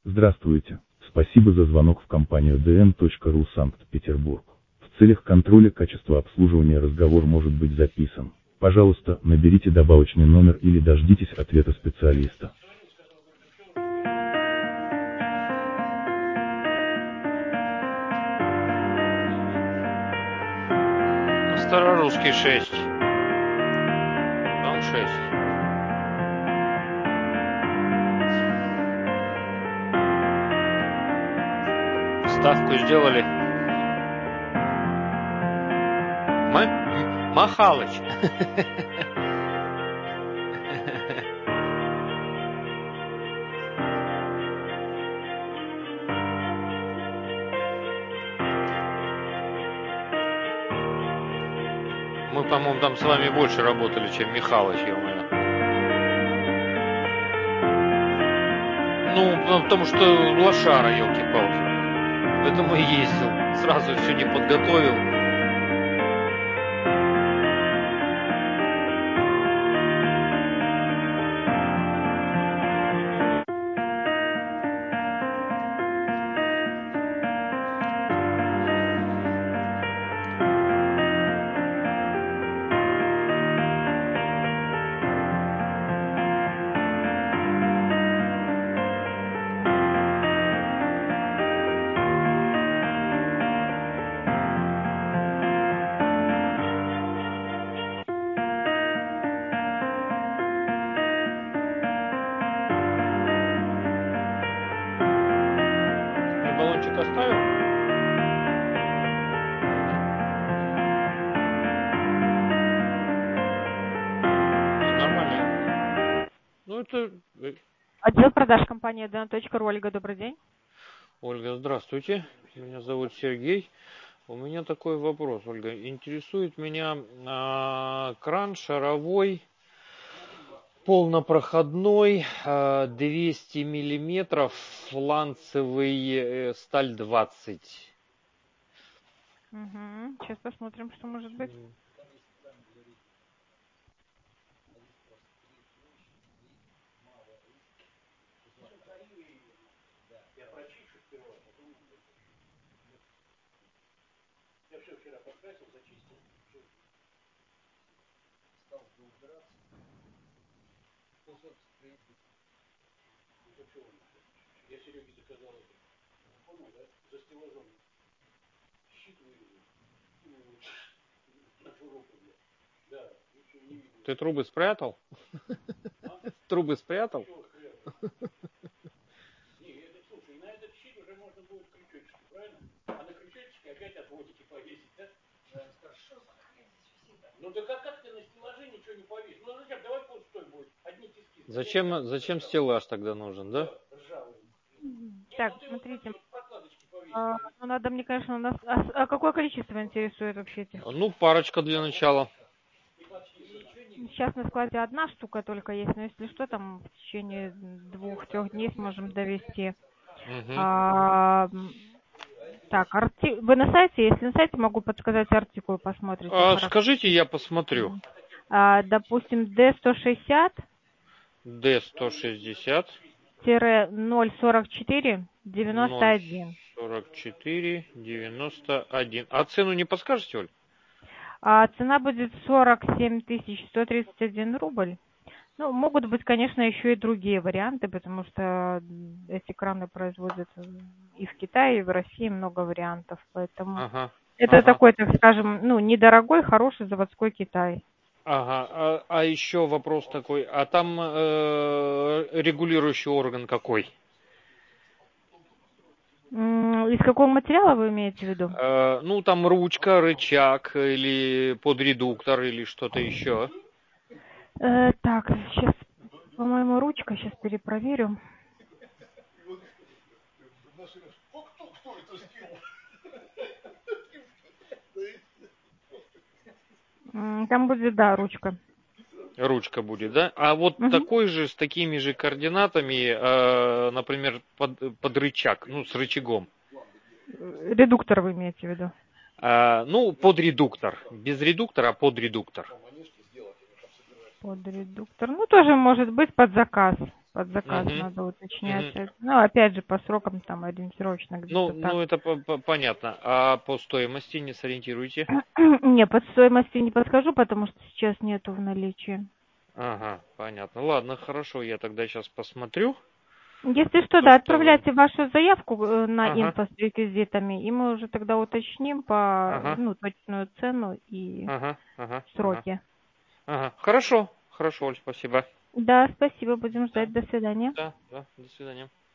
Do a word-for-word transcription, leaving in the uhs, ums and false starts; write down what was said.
Здравствуйте. Спасибо за звонок в компанию дэ эм точка ру Санкт-Петербург. В целях контроля качества обслуживания разговор может быть записан. Пожалуйста, наберите добавочный номер или дождитесь ответа специалиста. Старорусский шесть. Там шесть. Ставку сделали. М- Махалыч. Мы, по-моему, там с вами больше работали, чем Михалыч, ё-моё. Ну, потому что лошара, елки-палки. Поэтому и ездил. Сразу все не подготовил. И баллончик оставил? Нормально. Ну, это... Отдел продаж компании дэ эн точка ру. Ольга, добрый день. Ольга, здравствуйте. Меня зовут Сергей. У меня такой вопрос, Ольга. Интересует меня а, кран шаровой, полнопроходной, а, двести миллиметров, фланцевый, э, сталь двадцать. Угу. Сейчас посмотрим, что может быть. Ты трубы спрятал? Трубы спрятал? Зачем, зачем стеллаж тогда нужен, да? Так, смотрите. А, ну, надо мне, конечно, у нас... А, с- а какое количество интересует вообще этих? Ну, парочка для начала. Сейчас на складе одна штука только есть, но если что, там в течение двух-трех дней сможем довести. Угу. А, м, так, арти... вы на сайте? Если на сайте, могу подсказать артикул, посмотрите. А, Характер. скажите, я посмотрю. Мгм. А, допустим, дэ сто шестьдесят Д сто шестьдесят ноль сорок четыре девяносто ноль один. сорок четыре девяносто один. А цену не подскажете, Оль? А цена будет сорок семь тысяч сто тридцать один рубль. Ну, могут быть, конечно, еще и другие варианты, потому что эти краны производятся и в Китае, и в России много вариантов. Поэтому Ага. это Ага. такой, так скажем, ну, недорогой, хороший заводской Китай. Ага. А, а еще вопрос такой. А там э, регулирующий орган какой? М, Из какого материала вы имеете в виду? Э, ну, там ручка, рычаг или подредуктор или что-то еще. Э, так, сейчас, по-моему, ручка, сейчас перепроверю. М, Там будет, да, ручка. Ручка будет, да? А вот Мгм. такой же, с такими же координатами, э, например, под, под рычаг, ну, с рычагом. Э, Редуктор вы имеете в виду? А, ну, под редуктор. Без редуктора, а под редуктор. Под редуктор. Ну, тоже может быть под заказ. под заказ Мгм. надо уточнять. Мгм. Ну, опять же, по срокам там ориентировочно Ну, где-то так. ну это по- по- понятно. А по стоимости не сориентируете? Не, под стоимостью не подскажу, потому что сейчас нету в наличии. Ага, понятно. Ладно, хорошо, я тогда сейчас посмотрю. Если что, То, да, что вы... отправляйте вашу заявку э, на Ага, инфо с реквизитами, и мы уже тогда уточним по, ага, ну, точную цену и ага, ага, ага, сроки. ага. Хорошо, хорошо, Оль, спасибо. Да, спасибо, будем Да, ждать. До свидания. да, да, до свидания.